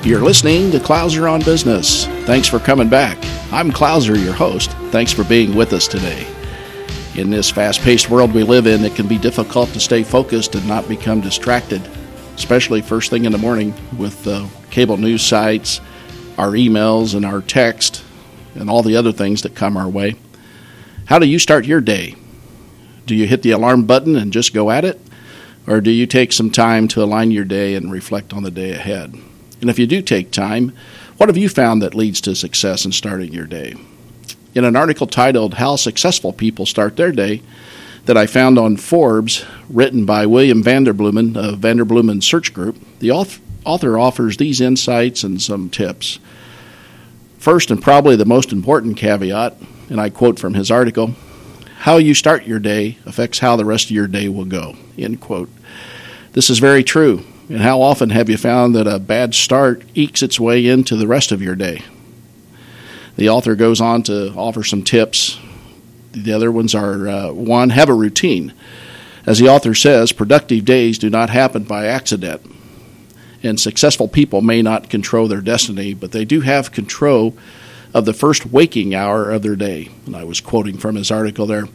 You're listening to Clouser on Business. Thanks for coming back. I'm Clouser, your host. Thanks for being with us today. In this fast-paced world we live in, it can be difficult to stay focused and not become distracted, especially first thing in the morning with cable news sites, our emails, and our text, and all the other things that come our way. How do you start your day? Do you hit the alarm button and just go at it? Or do you take some time to align your day and reflect on the day ahead? And if you do take time, what have you found that leads to success in starting your day? In an article titled How Successful People Start Their Day that I found on Forbes, written by William Vanderbloemen of Vanderbloemen Search Group, the author offers these insights and some tips. First, and probably the most important caveat, and I quote from his article, "How you start your day affects how the rest of your day will go," end quote. This is very true. And how often have you found that a bad start ekes its way into the rest of your day? The author goes on to offer some tips. The other ones are, one, have a routine. As the author says, productive days do not happen by accident. And successful people may not control their destiny, but they do have control of the first waking hour of their day. And I was quoting from his article there.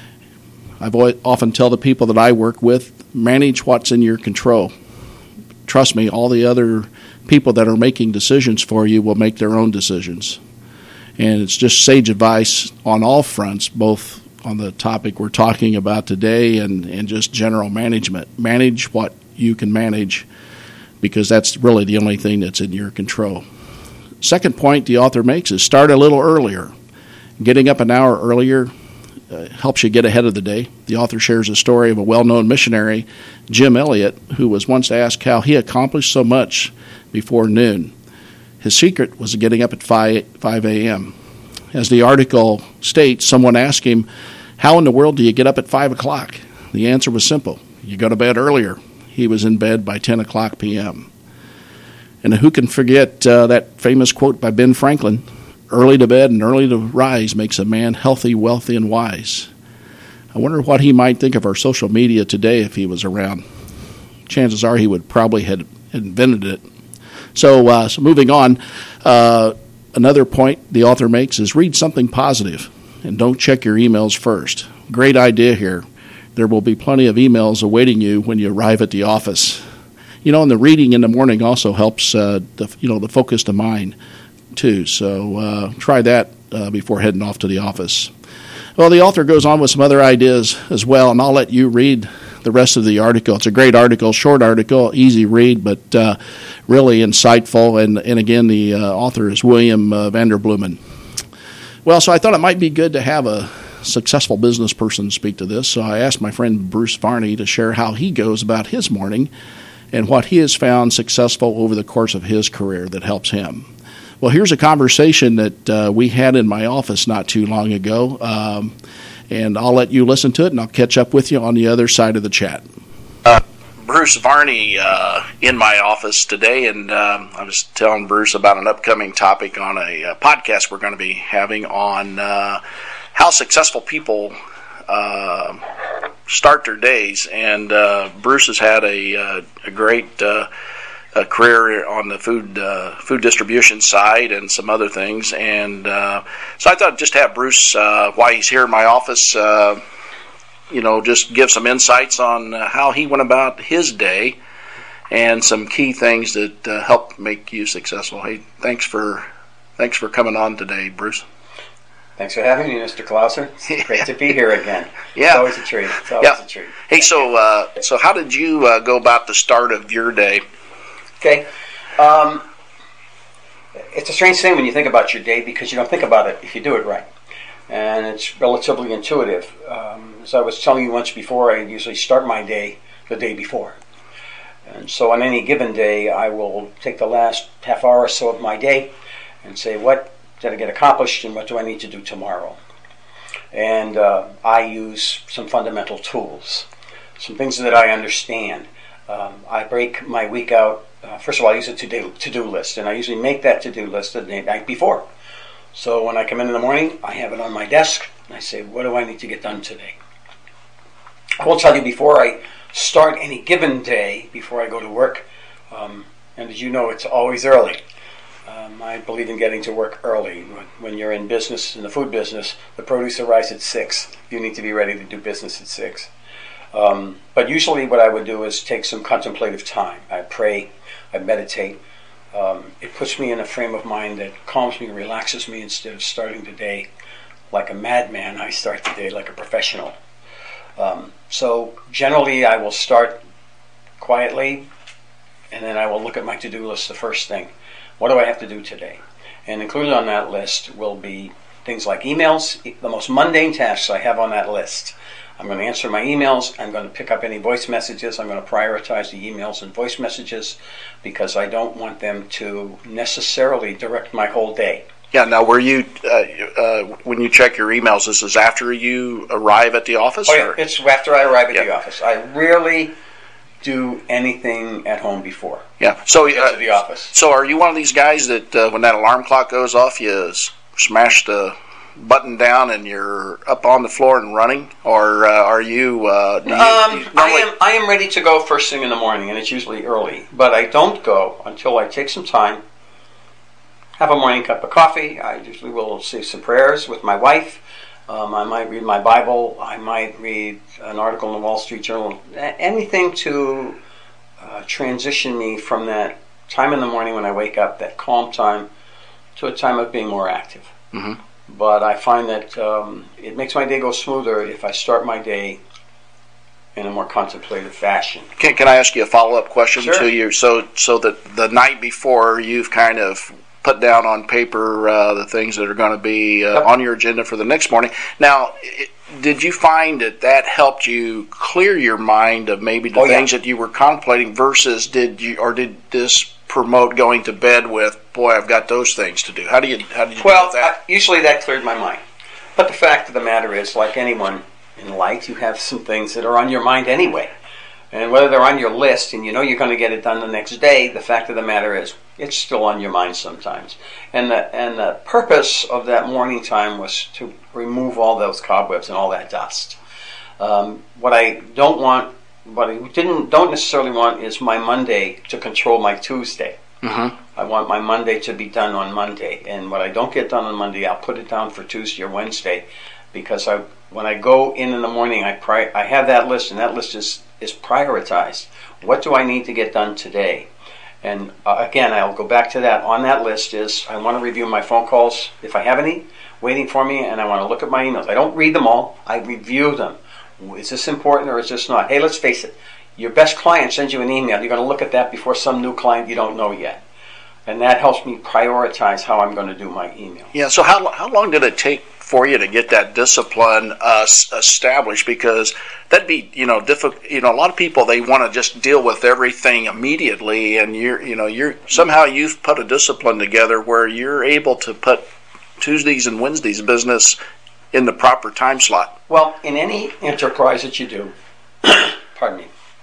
I often tell the people that I work with, manage what's in your control. Trust me, all the other people that are making decisions for you will make their own decisions. And it's just sage advice on all fronts, both on the topic we're talking about today and just general management. Manage what you can manage, because that's really the only thing that's in your control. Second point the author makes is start a little earlier. Getting up an hour earlier helps you get ahead of the day. The author shares a story of a well-known missionary, Jim Elliot, who was once asked how he accomplished so much before noon. His secret was getting up at 5 a.m. As the article states, someone asked him, "How in the world do you get up at 5 o'clock?" The answer was simple. You go to bed earlier. He was in bed by 10 o'clock p.m. And who can forget that famous quote by Ben Franklin, "Early to bed and early to rise makes a man healthy, wealthy, and wise." I wonder what he might think of our social media today if he was around. Chances are he would probably have invented it. So moving on, another point the author makes is read something positive and don't check your emails first. Great idea here. There will be plenty of emails awaiting you when you arrive at the office. You know, and the reading in the morning also helps the focus of mind too. So try that before heading off to the office. Well, the author goes on with some other ideas as well, and I'll let you read the rest of the article. It's a great article, short article, easy read, but really insightful. And again, the author is William Vanderbloemen. Well, so I thought it might be good to have a successful business person speak to this. So I asked my friend Bruce Varney to share how he goes about his morning and what he has found successful over the course of his career that helps him. Well, here's a conversation that we had in my office not too long ago, and I'll let you listen to it, and I'll catch up with you on the other side of the chat. Bruce Varney in my office today, and I was telling Bruce about an upcoming topic on a podcast we're going to be having on how successful people start their days, and Bruce has had a great career on the food distribution side and some other things, and so I thought I'd just have Bruce, while he's here in my office, just give some insights on how he went about his day and some key things that help make you successful. Hey, thanks for coming on today, Bruce. Thanks for having me, Mr. Clouser. It's great to be here again. Yeah. It's always a treat. A treat. Hey, so how did you go about the start of your day? Okay. It's a strange thing when you think about your day because you don't think about it if you do it right. And it's relatively intuitive. As I was telling you once before, I usually start my day the day before. And so on any given day, I will take the last half hour or so of my day and say, what did I get accomplished and what do I need to do tomorrow? And I use some fundamental tools, some things that I understand. I break my week out. First of all, I use a to-do list, and I usually make that to-do list the night before. So when I come in the morning, I have it on my desk, and I say, what do I need to get done today? I will tell you before I start any given day, before I go to work, and And as you know, it's always early. I believe in getting to work early. When you're in business, in the food business, the produce arrives at 6. You need to be ready to do business at 6. But usually what I would do is take some contemplative time. I pray, I meditate. It puts me in a frame of mind that calms me, relaxes me. Instead of starting the day like a madman, I start the day like a professional. So generally I will start quietly, and then I will look at my to-do list the first thing. What do I have to do today? And included on that list will be things like emails, the most mundane tasks I have on that list. I'm going to answer my emails. I'm going to pick up any voice messages. I'm going to prioritize the emails and voice messages because I don't want them to necessarily direct my whole day. Yeah. Now, were you when you check your emails? This is after you arrive at the office? Oh, yeah. It's after I arrive at the office. I rarely do anything at home before. Yeah. So get to the office. So, are you one of these guys that when that alarm clock goes off, you smash the button down and you're up on the floor and running, or are you? I am ready to go first thing in the morning, and it's usually early. But I don't go until I take some time, have a morning cup of coffee. I usually will say some prayers with my wife. I might read my Bible. I might read an article in the Wall Street Journal. Anything to transition me from that time in the morning when I wake up, that calm time, to a time of being more active. Mm-hmm. But I find that it makes my day go smoother if I start my day in a more contemplative fashion. Can I ask you a follow-up question? Sure. To you? So that the night before, you've kind of put down on paper the things that are going to be on your agenda for the next morning. Now, did you find that helped you clear your mind of maybe the things that you were contemplating versus did this promote going to bed with, boy, I've got those things to do? How did you deal with that? Usually that cleared my mind. But the fact of the matter is, like anyone in life, you have some things that are on your mind anyway. And whether they're on your list and you know you're going to get it done the next day, the fact of the matter is it's still on your mind sometimes. And the purpose of that morning time was to remove all those cobwebs and all that dust. What I don't necessarily want is my Monday to control my Tuesday. Mm-hmm. I want my Monday to be done on Monday. And what I don't get done on Monday, I'll put it down for Tuesday or Wednesday, because when I go in the morning, I have that list, and that list is prioritized. What do I need to get done today? And again, I'll go back to that. On that list is I want to review my phone calls, if I have any, waiting for me, and I want to look at my emails. I don't read them all. I review them. Is this important or is this not? Hey, let's face it. Your best client sends you an email. You're going to look at that before some new client you don't know yet. And that helps me prioritize how I'm going to do my email. Yeah, so how long did it take for you to get that discipline established? Because that'd be, difficult. A lot of people, they want to just deal with everything immediately, and you're somehow you've put a discipline together where you're able to put Tuesdays and Wednesdays business in the proper time slot. Well, in any enterprise that you do, pardon me.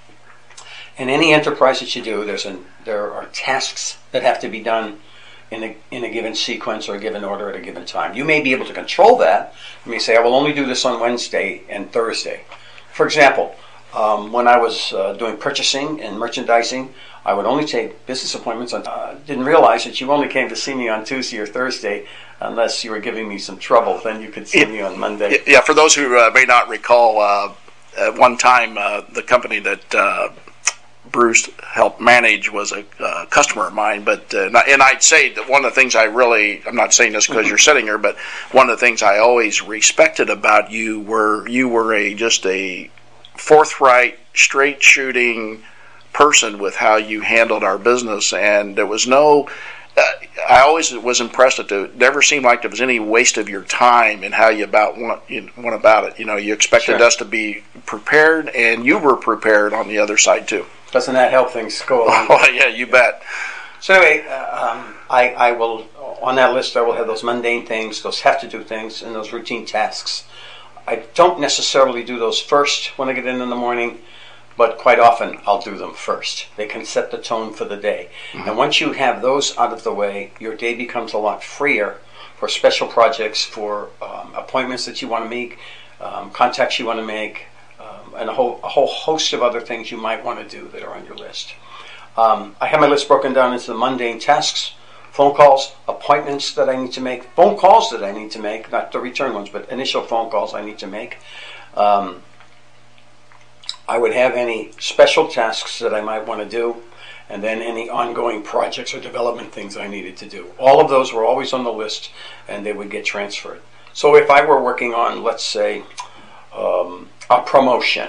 In any enterprise that you do, there are tasks that have to be done in a given sequence or a given order at a given time. You may be able to control that. You may say, I will only do this on Wednesday and Thursday. For example, when I was doing purchasing and merchandising, I would only take business appointments. Didn't realize that you only came to see me on Tuesday or Thursday unless you were giving me some trouble. Then you could see me on Monday. Yeah, for those who may not recall, at one time the company that Bruce helped manage was a customer of mine, but and I'd say that one of the things I'm not saying this because you're sitting here, but one of the things I always respected about you were just a forthright, straight shooting person with how you handled our business, and there was no. I always was impressed that it never seemed like there was any waste of your time in how you went about it. You expected us to be prepared, and you were prepared on the other side too. Doesn't that help things go along? Oh, yeah, you bet. So anyway, I will, on that list, I will have those mundane things, those have-to-do things, and those routine tasks. I don't necessarily do those first when I get in the morning, but quite often I'll do them first. They can set the tone for the day. Mm-hmm. And once you have those out of the way, your day becomes a lot freer for special projects, for appointments that you want to make, contacts you want to make, and a whole host of other things you might want to do that are on your list. I have my list broken down into the mundane tasks, phone calls, appointments that I need to make, phone calls that I need to make, not the return ones, but initial phone calls I need to make. I would have any special tasks that I might want to do, and then any ongoing projects or development things I needed to do. All of those were always on the list, and they would get transferred. So if I were working on, let's say, a promotion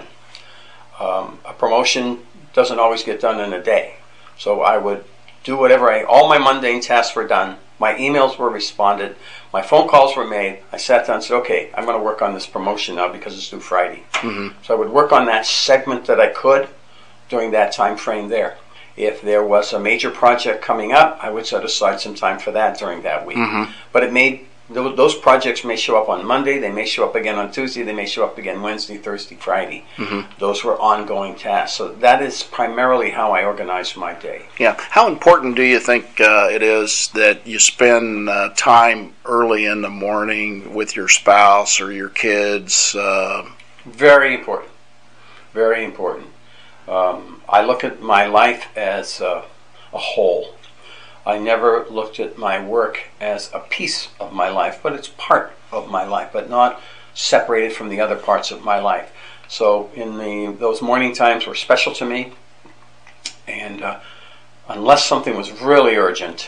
doesn't always get done in a day. So I would do all my mundane tasks were done, my emails were responded, my phone calls were made. I sat down and said, okay, I'm going to work on this promotion now because it's due Friday. Mm-hmm. So I would work on that segment that I could during that time frame there. If there was a major project coming up, I would set aside some time for that during that week. Mm-hmm. But those projects may show up on Monday, they may show up again on Tuesday, they may show up again Wednesday, Thursday, Friday. Mm-hmm. Those were ongoing tasks. So that is primarily how I organize my day. Yeah. How important do you think it is that you spend time early in the morning with your spouse or your kids? Very important. Very important. I look at my life as a whole. I never looked at my work as a piece of my life, but it's part of my life, but not separated from the other parts of my life. So those morning times were special to me, and unless something was really urgent,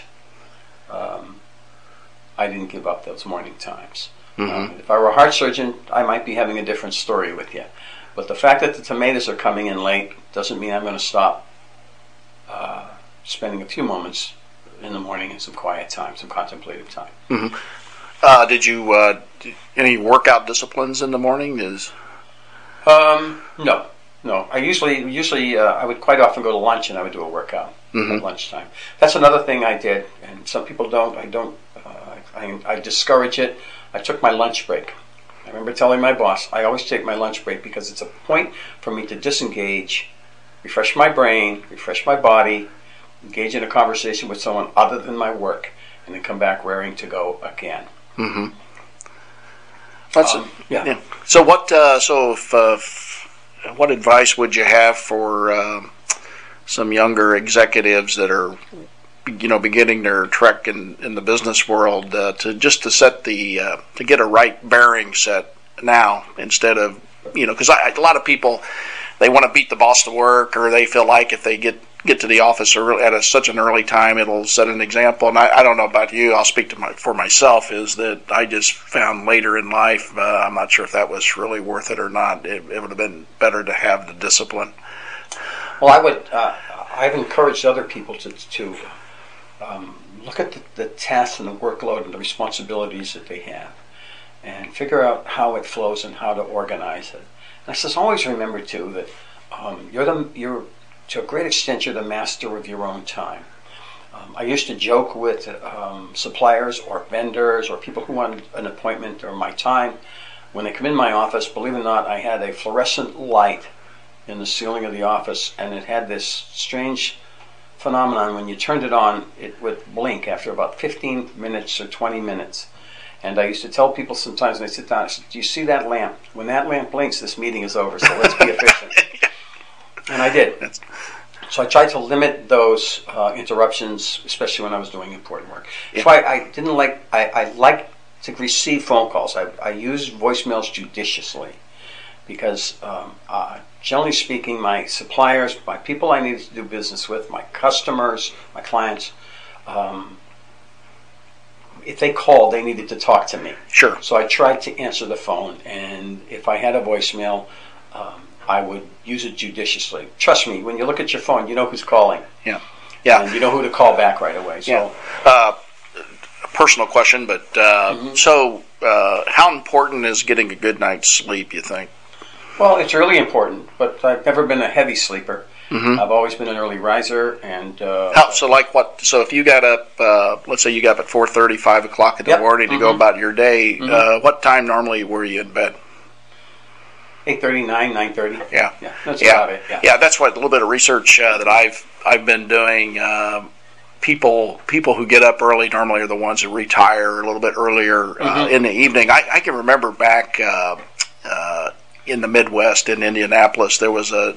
I didn't give up those morning times. Mm-hmm. If I were a heart surgeon, I might be having a different story with you. But the fact that the tomatoes are coming in late doesn't mean I'm going to stop spending a few moments in the morning in some quiet time, some contemplative time. Mm-hmm. Did you any workout disciplines in the morning? No. I usually I would quite often go to lunch and I would do a workout at lunchtime. That's another thing I did, and some people don't. I discourage it. I took my lunch break. I remember telling my boss, I always take my lunch break because it's a point for me to disengage, refresh my brain, refresh my body, engage in a conversation with someone other than my work, and then come back raring to go again. Mm-hmm. Yeah. So what advice would you have for some younger executives that are beginning their trek in the business world to set to get a right bearing set now instead of because a lot of people, they want to beat the boss to work, or they feel like if they get to the office at such an early time it'll set an example. And I don't know about you, I'll speak for myself, is that I just found later in life, I'm not sure if that was really worth it or not. It would have been better to have the discipline. Well, I've encouraged other people to look at the tasks and the workload and the responsibilities that they have and figure out how it flows and how to organize it. And I says, always remember too that you're to a great extent, you're the master of your own time. I used to joke with suppliers or vendors or people who wanted an appointment or my time. When they come in my office, believe it or not, I had a fluorescent light in the ceiling of the office, and it had this strange phenomenon. When you turned it on, it would blink after about 15 minutes or 20 minutes. And I used to tell people sometimes when they sit down, I said, do you see that lamp? When that lamp blinks, this meeting is over, so let's be efficient. And I did. So I tried to limit those interruptions, especially when I was doing important work. Yeah. So I like to receive phone calls. I use voicemails judiciously because generally speaking, my suppliers, my people I needed to do business with, my customers, my clients, if they called, they needed to talk to me. Sure. So I tried to answer the phone, and if I had a voicemail, I would use it judiciously. Trust me, when you look at your phone, you know who's calling. Yeah. And you know who to call back right away. So, personal question, but so how important is getting a good night's sleep, you think? Well, it's really important, but I've never been a heavy sleeper. Mm-hmm. I've always been an early riser, and So if you got up, let's say you got up at 4:30, 5 o'clock in the morning to go about your day, what time normally were you in bed? 8:30, 9:30. Yeah, that's about it. Yeah, that's what a little bit of research that I've been doing. People who get up early normally are the ones who retire a little bit earlier in the evening. I can remember back in the Midwest in Indianapolis, there was a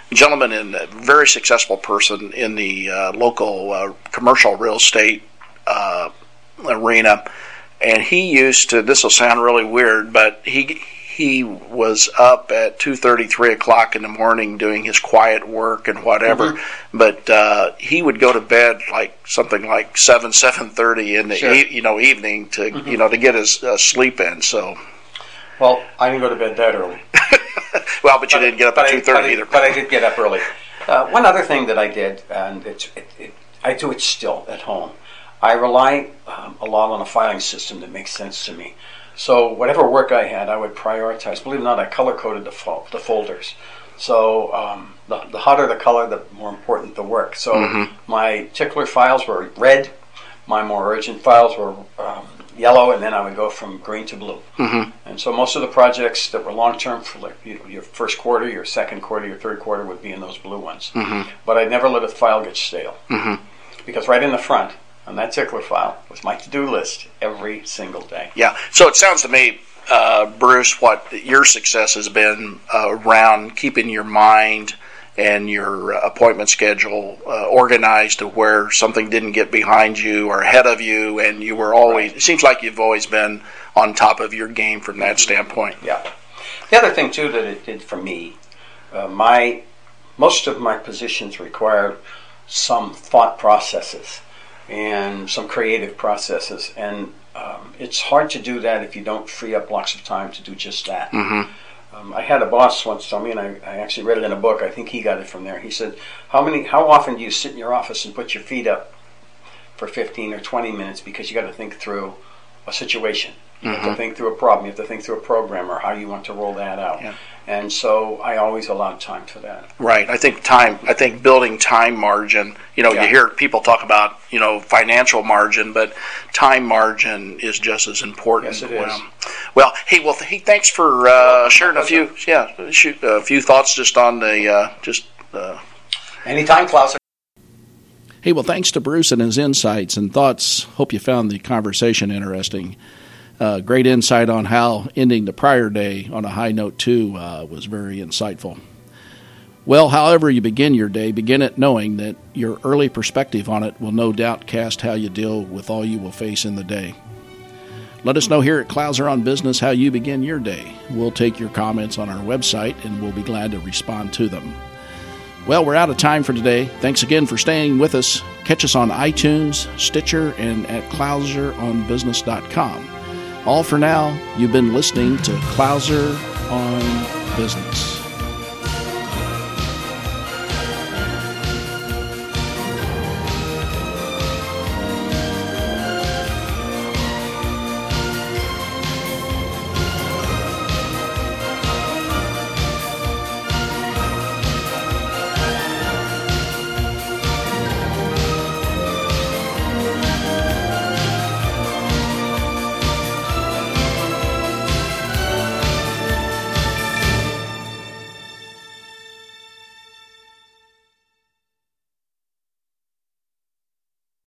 gentleman and a very successful person in the local commercial real estate arena, and he used to. This will sound really weird, but he was up at 2:30, 3 o'clock in the morning doing his quiet work and whatever. But he would go to bed like something like 7:30 in the evening to to get his sleep in. So, well, I didn't go to bed that early. Well, but you didn't get up at 2:30 either. But I did get up early. One other thing that I did, and I do it still at home. I rely a lot on a filing system that makes sense to me. So whatever work I had, I would prioritize. Believe it or not, I color-coded the folders. So the hotter the color, the more important the work. So my tickler files were red. My more urgent files were yellow, and then I would go from green to blue. And so most of the projects that were long-term, for like your first quarter, your second quarter, your third quarter, would be in those blue ones. But I never let a file get stale. Because right in the front, on that tickler file, was my to-do list every single day. Yeah. So it sounds to me, Bruce, what your success has been around keeping your mind and your appointment schedule organized to where something didn't get behind you or ahead of you, and you were always, it seems like you've always been on top of your game from that standpoint. Yeah. The other thing, too, that it did for me, most of my positions required some thought processes and some creative processes, and it's hard to do that if you don't free up blocks of time to do just that. I had a boss once tell me, and I actually read it in a book, I think he got it from there. He said, how often do you sit in your office and put your feet up for 15 or 20 minutes because you got to think through a situation? You have to think through a problem. You have to think through a program or how you want to roll that out. Yeah. And so I always allowed time for that. Right. I think building time margin, you hear people talk about, financial margin, but time margin is just as important. Yes, it is. Well, hey, thanks for sharing a few thoughts just on the anytime, Klaus. Hey, well, thanks to Bruce and his insights and thoughts. Hope you found the conversation interesting. Great insight on how ending the prior day on a high note, too, was very insightful. Well, however you begin your day, begin it knowing that your early perspective on it will no doubt cast how you deal with all you will face in the day. Let us know here at Clouser on Business how you begin your day. We'll take your comments on our website, and we'll be glad to respond to them. Well, we're out of time for today. Thanks again for staying with us. Catch us on iTunes, Stitcher, and at ClouserOnBusiness.com. All for now, you've been listening to Clouser on Business.